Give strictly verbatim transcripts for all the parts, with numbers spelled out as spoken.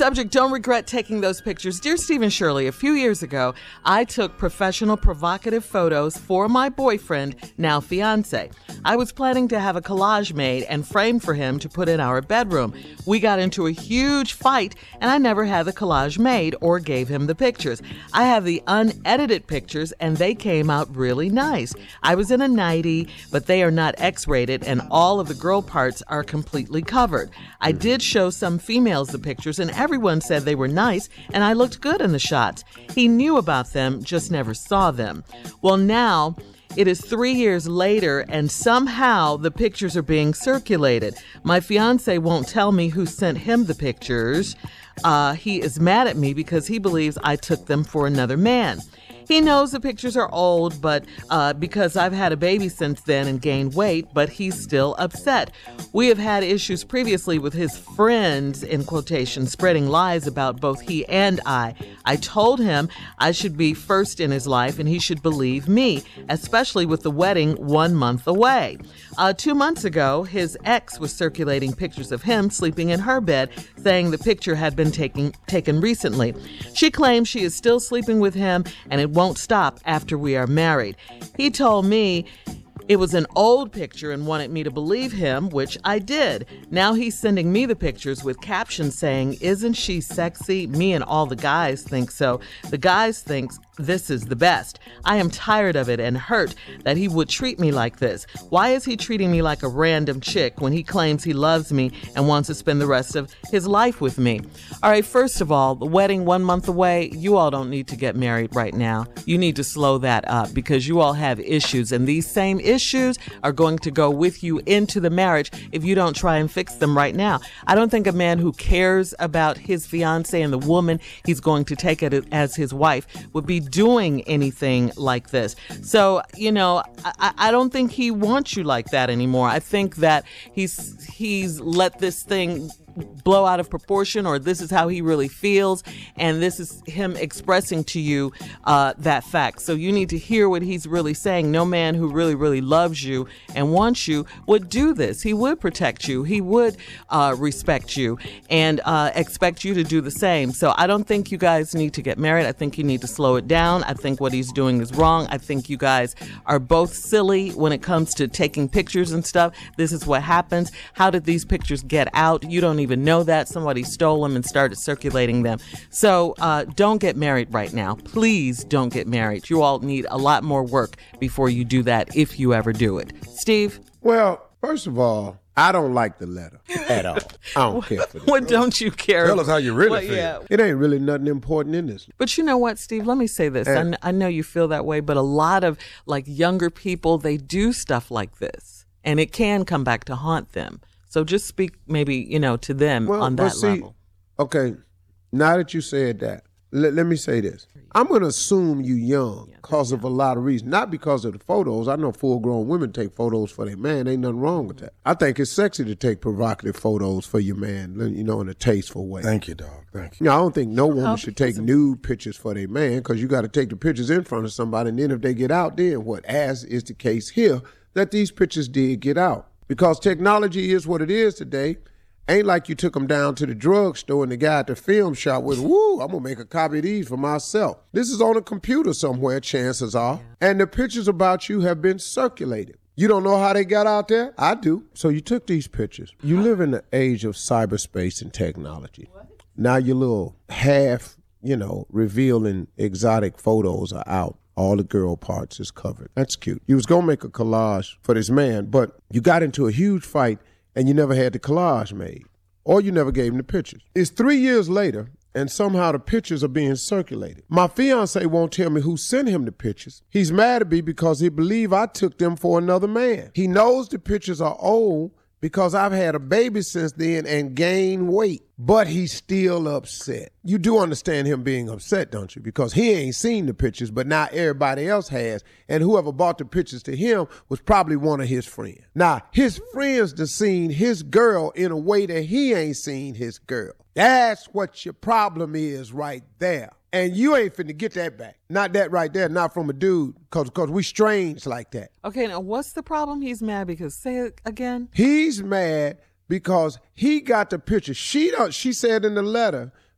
Subject, don't regret taking those pictures. Dear Stephen Shirley, a few years ago, I took professional provocative photos for my boyfriend, now fiance. I was planning to have a collage made and framed for him to put in our bedroom. We got into a huge fight, and I never had the collage made or gave him the pictures. I have the unedited pictures, and they came out really nice. I was in a nightie, but they are not X-rated, and all of the girl parts are completely covered. I did show some females the pictures, and everyone said they were nice, and I looked good in the shots. He knew about them, just never saw them. Well, now it is three years later, and somehow the pictures are being circulated. My fiance won't tell me who sent him the pictures. Uh, he is mad at me because he believes I took them for another man. He knows the pictures are old, but uh, because I've had a baby since then and gained weight, but he's still upset. We have had issues previously with his friends, in quotation, spreading lies about both he and I. I told him I should be first in his life and he should believe me, especially with the wedding one month away. Uh, two months ago, his ex was circulating pictures of him sleeping in her bed, saying the picture had been taken, taken recently. She claims she is still sleeping with him and it won't stop after we are married. He told me it was an old picture and wanted me to believe him, which I did. Now he's sending me the pictures with captions saying, "Isn't she sexy? Me and all the guys think so. The guys think this is the best. I am tired of it and hurt that he would treat me like this. Why is he treating me like a random chick when he claims he loves me and wants to spend the rest of his life with me?" All right, first of all, the wedding one month away, you all don't need to get married right now. You need to slow that up because you all have issues, and these same issues are going to go with you into the marriage if you don't try and fix them right now. I don't think a man who cares about his fiance and the woman he's going to take it as his wife would be doing anything like this. So, you know, I, I don't think he wants you like that anymore. I think that he's he's let this thing blow out of proportion, or this is how he really feels, and this is him expressing to you uh, that fact. So you need to hear what he's really saying. No man who really, really loves you and wants you would do this. He would protect you. He would uh, respect you and uh, expect you to do the same. So I don't think you guys need to get married. I think you need to slow it down. I think what he's doing is wrong. I think you guys are both silly when it comes to taking pictures and stuff. This is what happens. How did these pictures get out? You don't even know that. Somebody stole them and started circulating them. So uh, don't get married right now. Please don't get married. You all need a lot more work before you do that, if you ever do it. Steve? Well, first of all, I don't like the letter at all. I don't care for this. What don't you care? Tell us how you really well, feel. Yeah. It ain't really nothing important in this. But you know what, Steve? Let me say this. I, kn- I know you feel that way, but a lot of like younger people, they do stuff like this, and it can come back to haunt them. So just speak maybe, you know, to them well, on that see, level. Okay, now that you said that, let, let me say this. I'm going to assume you young because of a lot of reasons. Not because of the photos. I know full-grown women take photos for their man. Ain't nothing wrong with that. I think it's sexy to take provocative photos for your man, you know, in a tasteful way. Thank you, dog. Thank you. You know, I don't think no woman should take nude pictures for their man because you got to take the pictures in front of somebody, and then if they get out, then what? As is the case here, that these pictures did get out. Because technology is what it is today. Ain't like you took them down to the drugstore and the guy at the film shop was, woo, I'm going to make a copy of these for myself. This is on a computer somewhere, chances are. Yeah. And the pictures about you have been circulated. You don't know how they got out there? I do. So you took these pictures. You live in the age of cyberspace and technology. What? Now your little half, you know, revealing exotic photos are out. All the girl parts is covered. That's cute. You was going to make a collage for this man, but you got into a huge fight and you never had the collage made. Or you never gave him the pictures. It's three years later and somehow the pictures are being circulated. My fiance won't tell me who sent him the pictures. He's mad at me because he believes I took them for another man. He knows the pictures are old because I've had a baby since then and gained weight. But he's still upset. You do understand him being upset, don't you? Because he ain't seen the pictures, but now everybody else has. And whoever bought the pictures to him was probably one of his friends. Now, his friends done seen his girl in a way that he ain't seen his girl. That's what your problem is right there. And you ain't finna get that back. Not that right there, not from a dude, because cause we strange like that. Okay, now what's the problem? He's mad because, say it again. He's mad because he got the picture. She don't, she said in the letter,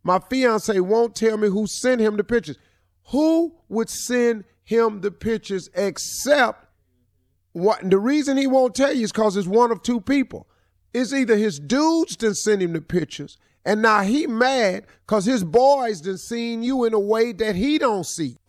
My fiance won't tell me who sent him the pictures. Who would send him the pictures except what? The reason he won't tell you is because it's one of two people. It's either his dudes done sent him the pictures, and now he mad because his boys done seen you in a way that he don't see.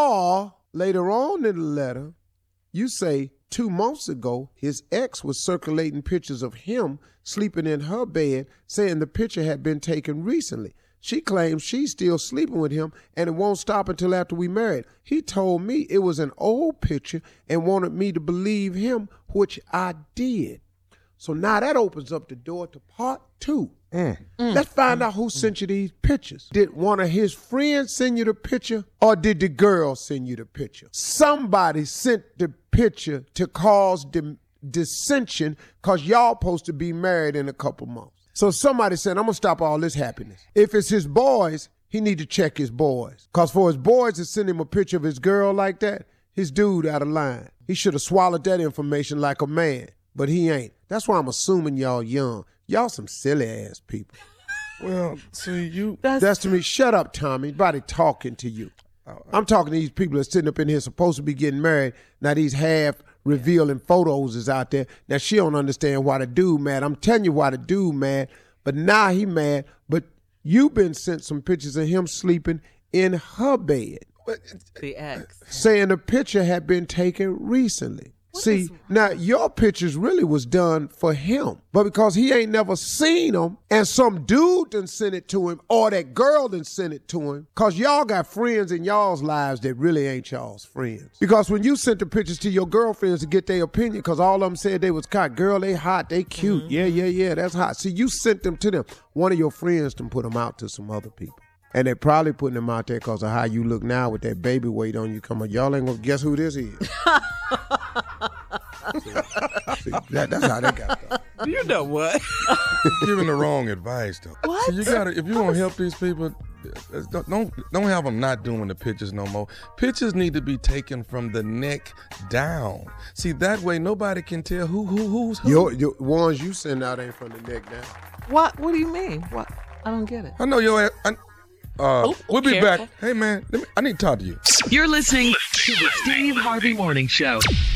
Or later on in the letter, you say two months ago, his ex was circulating pictures of him sleeping in her bed, saying the picture had been taken recently. She claims she's still sleeping with him and it won't stop until after we married. He told me it was an old picture and wanted me to believe him, which I did. So now that opens up the door to part two. Mm. Mm. Let's find mm. out who sent you these pictures. Did one of his friends send you the picture, or did the girl send you the picture? Somebody sent the picture to cause the dissension because y'all supposed to be married in a couple months. So somebody said, I'm going to stop all this happiness. If it's his boys, he need to check his boys. Because for his boys to send him a picture of his girl like that, his dude out of line. He should have swallowed that information like a man, but he ain't. That's why I'm assuming y'all young. Y'all some silly-ass people. Well, see, you... That's, That's to me. Shut up, Tommy. Nobody talking to you. Oh, I'm talking to these people that sitting up in here supposed to be getting married. Now these half revealing photos is out there. Now she don't understand why the dude mad. I'm telling you why the dude mad, but now he mad. But you been sent some pictures of him sleeping in her bed. The ex. Saying the picture had been taken recently. What See, is... now your pictures really was done for him, but because he ain't never seen them, and some dude done sent it to him, or that girl done sent it to him, because y'all got friends in y'all's lives that really ain't y'all's friends. Because when you sent the pictures to your girlfriends to get their opinion, because all of them said they was hot, girl, they hot, they cute, mm-hmm. yeah, yeah, yeah, that's hot. See, you sent them to them. One of your friends done put them out to some other people. And they're probably putting them out there because of how you look now with that baby weight on you. Come on, y'all ain't gonna guess who this is. see, see, that, that's how they got that. You know what? You're giving the wrong advice, though. What? So you gotta, if you want to help these people, don't, don't don't have them not doing the pictures no more. Pictures need to be taken from the neck down. See, that way nobody can tell who who who's who. Your, your ones you send out ain't from the neck down. What? What do you mean? What? I don't get it. I know your ass. I, Uh, oh, we'll be careful. back. Hey, man, let me, I need to talk to you. You're listening to the Steve Harvey Morning Show.